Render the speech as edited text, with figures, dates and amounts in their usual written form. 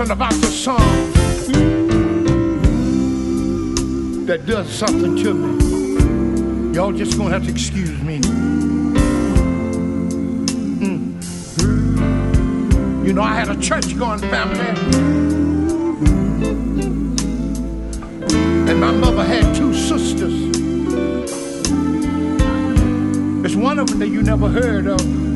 something about the song that does something to me. Y'all just gonna have to excuse me. You know, I had a church-going family, and my mother had two sisters. There's one of them that you never heard of.